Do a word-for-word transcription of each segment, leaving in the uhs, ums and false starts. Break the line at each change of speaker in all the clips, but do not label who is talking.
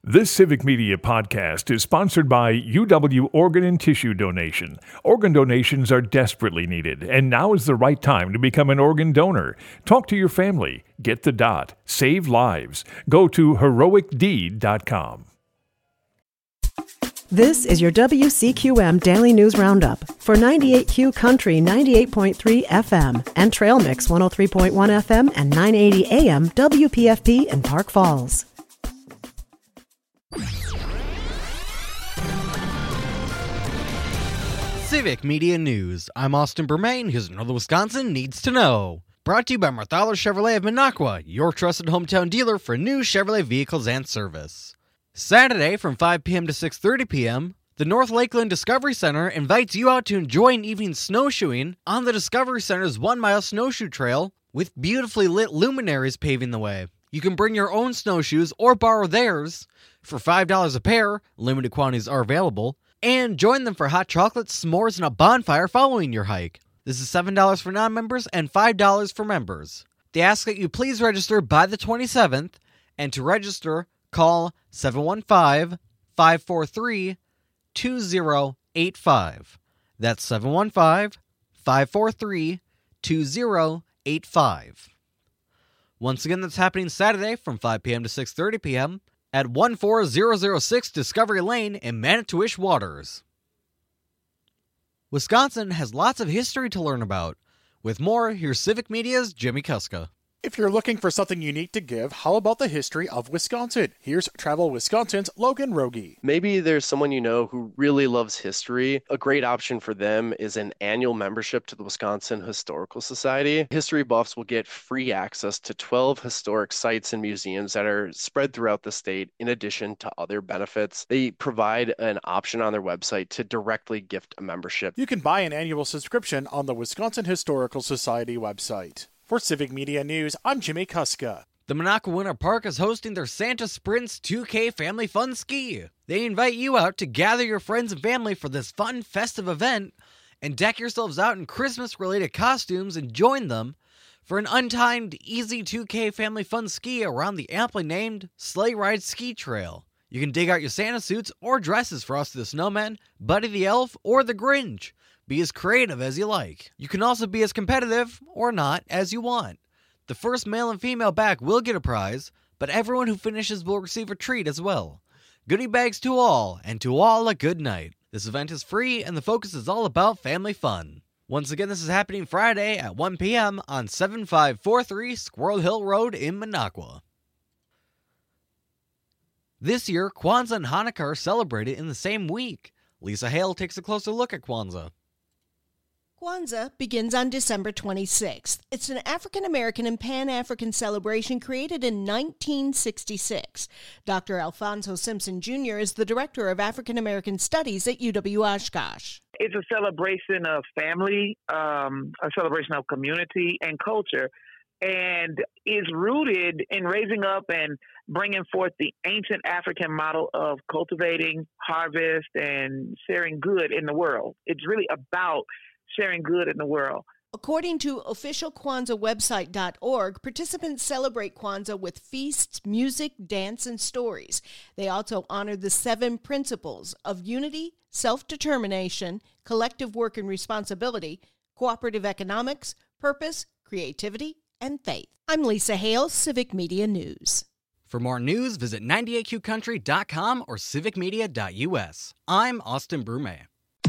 This Civic Media podcast is sponsored by U W Organ and Tissue Donation. Organ donations are desperately needed, and now is the right time to become an organ donor. Talk to your family. Get the dot. Save lives. Go to heroic deed dot com.
This is your W C Q M Daily News Roundup for ninety-eight Q Country ninety-eight point three F M and Trail Mix one oh three point one F M and nine eighty A M W P F P in Park Falls.
Civic Media News. I'm Austin Bermain. Here's another Wisconsin Needs to Know. Brought to you by Marthaler Chevrolet of Minocqua, your trusted hometown dealer for new Chevrolet vehicles and service. Saturday from five p.m. to six thirty p.m., the North Lakeland Discovery Center invites you out to enjoy an evening snowshoeing on the Discovery Center's one-mile snowshoe trail with beautifully lit luminaries paving the way. You can bring your own snowshoes or borrow theirs for five dollars a pair, limited quantities are available, and join them for hot chocolate, s'mores, and a bonfire following your hike. This is seven dollars for non-members and five dollars for members. They ask that you please register by the twenty-seventh, and to register, call seven one five, five four three, two zero eight five. That's seven one five, five four three, two zero eight five. Once again, that's happening Saturday from five p.m. to six thirty p.m. at one four zero zero six Discovery Lane in Manitowish Waters. Wisconsin has lots of history to learn about. With more, here's Civic Media's Jimmy Kuska.
If you're looking for something unique to give, how about the history of Wisconsin? Here's Travel Wisconsin's Logan Rogie.
Maybe there's someone you know who really loves history. A great option for them is an annual membership to the Wisconsin Historical Society. History buffs will get free access to twelve historic sites and museums that are spread throughout the state, in addition to other benefits. They provide an option on their website to directly gift a membership.
You can buy an annual subscription on the Wisconsin Historical Society website. For Civic Media News, I'm Jimmy Kuska.
The Minocqua Winter Park is hosting their Santa Sprints two K Family Fun Ski. They invite you out to gather your friends and family for this fun, festive event and deck yourselves out in Christmas-related costumes and join them for an untimed, easy two K Family Fun Ski around the aptly named Sleigh Ride Ski Trail. You can dig out your Santa suits or dresses for Frosty the Snowman, Buddy the Elf, or the Grinch. Be as creative as you like. You can also be as competitive, or not, as you want. The first male and female back will get a prize, but everyone who finishes will receive a treat as well. Goodie bags to all, and to all a good night. This event is free, and the focus is all about family fun. Once again, this is happening Friday at one p.m. on seven five four three Squirrel Hill Road in Minocqua. This year, Kwanzaa and Hanukkah are celebrated in the same week. Lisa Hale takes a closer look at Kwanzaa.
Kwanzaa begins on December twenty-sixth. It's an African-American and Pan-African celebration created in nineteen sixty-six. Doctor Alfonso Simpson Junior is the Director of African-American Studies at U W Oshkosh.
It's a celebration of family, um, a celebration of community and culture, and is rooted in raising up and bringing forth the ancient African model of cultivating, harvest, and sharing good in the world. It's really about sharing good in the world.
According to official Kwanzaa website dot org, participants celebrate Kwanzaa with feasts, music, dance, and stories. They also honor the seven principles of unity, self-determination, collective work and responsibility, cooperative economics, purpose, creativity, and faith. I'm Lisa Hale, Civic Media News.
For more news, visit ninety-eight Q country dot com or civic media dot u s. I'm Austin Brume.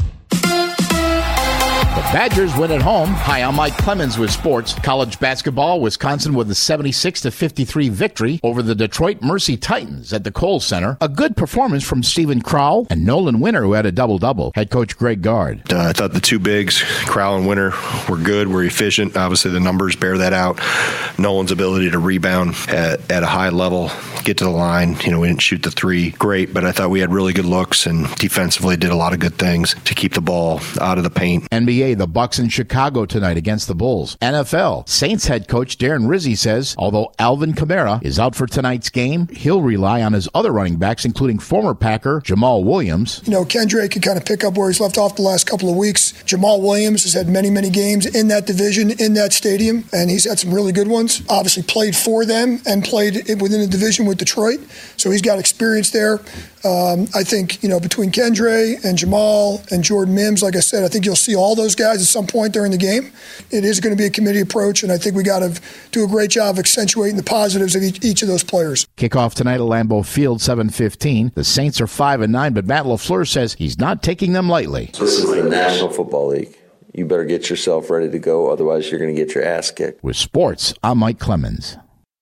The Badgers win at home. Hi, I'm Mike Clemens with sports. College basketball, Wisconsin with a seventy-six to fifty-three victory over the Detroit Mercy Titans at the Kohl Center. A good performance from Stephen Crowell and Nolan Winter, who had a double-double. Head coach Greg Gard.
Uh, I thought the two bigs, Crowell and Winter, were good, were efficient. Obviously, the numbers bear that out. Nolan's ability to rebound at, at a high level, get to the line. You know, we didn't shoot the three great, but I thought we had really good looks and defensively did a lot of good things to keep the ball out of the paint.
N B A, the Bucks in Chicago tonight against the Bulls. N F L, Saints head coach Darren Rizzi says, although Alvin Kamara is out for tonight's game, he'll rely on his other running backs, including former Packer Jamal Williams.
You know, Kendrick can kind of pick up where he's left off the last couple of weeks. Jamal Williams has had many, many games in that division, in that stadium, and he's had some really good ones. Obviously played for them and played within a division with with Detroit, so he's got experience there. Um, I think, you know, between Kendre and Jamal and Jordan Mims, like I said, I think you'll see all those guys at some point during the game. It is going to be a committee approach, and I think we got to do a great job of accentuating the positives of each, each of those players.
Kickoff tonight at Lambeau Field, seven fifteen. The Saints are five and nine, but Matt LaFleur says he's not taking them lightly.
This is the National Football League. You better get yourself ready to go, otherwise you're going to get your ass kicked.
With sports, I'm Mike Clemens.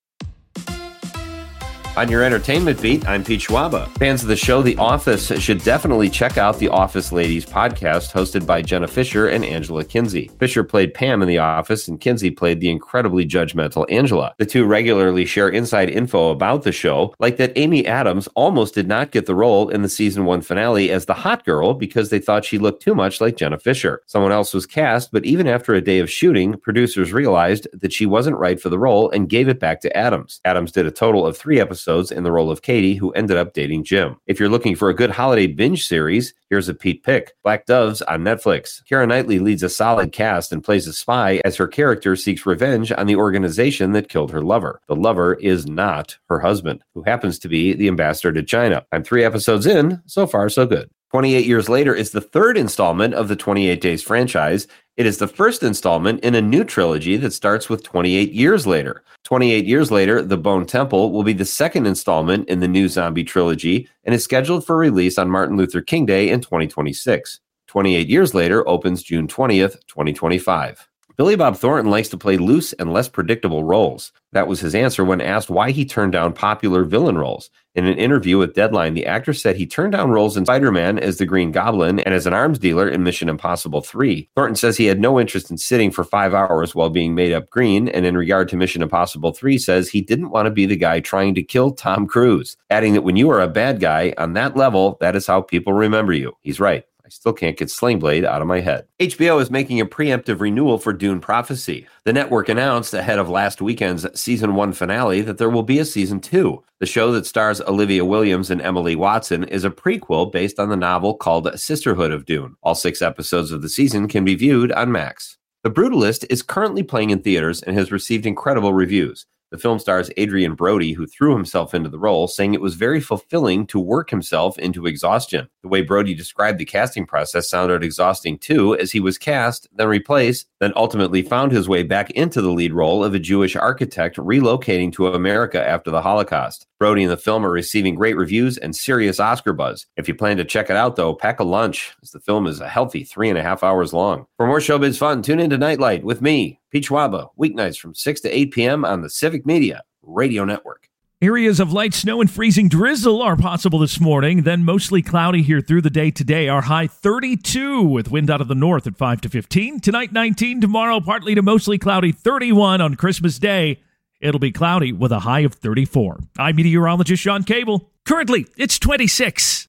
On your entertainment beat, I'm Pete Schwaba. Fans of the show The Office should definitely check out the Office Ladies podcast hosted by Jenna Fisher and Angela Kinsey. Fisher played Pam in The Office and Kinsey played the incredibly judgmental Angela. The two regularly share inside info about the show, like that Amy Adams almost did not get the role in the season one finale as the hot girl because they thought she looked too much like Jenna Fisher. Someone else was cast, but even after a day of shooting, producers realized that she wasn't right for the role and gave it back to Adams. Adams did a total of three episodes in the role of Katie, who ended up dating Jim. If you're looking for a good holiday binge series, here's a Pete pick. Black Doves on Netflix. Keira Knightley leads a solid cast and plays a spy as her character seeks revenge on the organization that killed her lover. The lover is not her husband, who happens to be the ambassador to China. I'm three episodes in. So far, so good. twenty-eight Years Later is the third installment of the twenty-eight Days franchise. It is the first installment in a new trilogy that starts with twenty-eight Years Later. twenty-eight Years Later, The Bone Temple will be the second installment in the new zombie trilogy and is scheduled for release on Martin Luther King Day in twenty twenty-six. twenty-eight Years Later opens June twentieth, twenty twenty-five. Billy Bob Thornton likes to play loose and less predictable roles. That was his answer when asked why he turned down popular villain roles. In an interview with Deadline, the actor said he turned down roles in Spider-Man as the Green Goblin and as an arms dealer in Mission Impossible three. Thornton says he had no interest in sitting for five hours while being made up green, and in regard to Mission Impossible three, says he didn't want to be the guy trying to kill Tom Cruise, adding that when you are a bad guy on that level, that is how people remember you. He's right. I still can't get Sling Blade out of my head. H B O is making a preemptive renewal for Dune Prophecy. The network announced ahead of last weekend's season one finale that there will be a season two. The show that stars Olivia Williams and Emily Watson is a prequel based on the novel called Sisterhood of Dune. All six episodes of the season can be viewed on Max. The Brutalist is currently playing in theaters and has received incredible reviews. The film stars Adrian Brody, who threw himself into the role, saying it was very fulfilling to work himself into exhaustion. The way Brody described the casting process sounded exhausting too, as he was cast, then replaced, then ultimately found his way back into the lead role of a Jewish architect relocating to America after the Holocaust. Brody and the film are receiving great reviews and serious Oscar buzz. If you plan to check it out, though, pack a lunch, as the film is a healthy three and a half hours long. For more showbiz fun, tune into Nightlight with me, Pete Schwaba, weeknights from six to eight p.m. on the Civic Media Radio Network.
Areas of light snow and freezing drizzle are possible this morning, then mostly cloudy here through the day today. Our high thirty-two with wind out of the north at five to fifteen. Tonight nineteen, tomorrow partly to mostly cloudy thirty-one on Christmas Day. It'll be cloudy with a high of thirty-four. I'm meteorologist Sean Cable. Currently, it's twenty-six.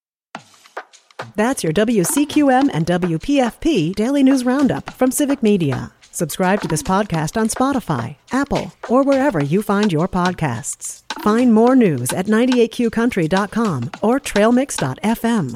That's your W C Q M and W P F P Daily News Roundup from Civic Media. Subscribe to this podcast on Spotify, Apple, or wherever you find your podcasts. Find more news at ninety-eight q country dot com or trail mix dot f m.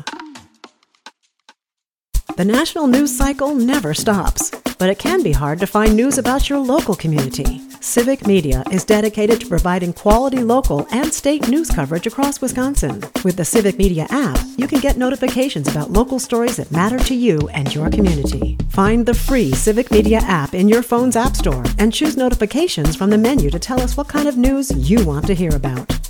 The national news cycle never stops, but it can be hard to find news about your local community. Civic Media is dedicated to providing quality local and state news coverage across Wisconsin. With the Civic Media app, you can get notifications about local stories that matter to you and your community. Find the free Civic Media app in your phone's app store and choose notifications from the menu to tell us what kind of news you want to hear about.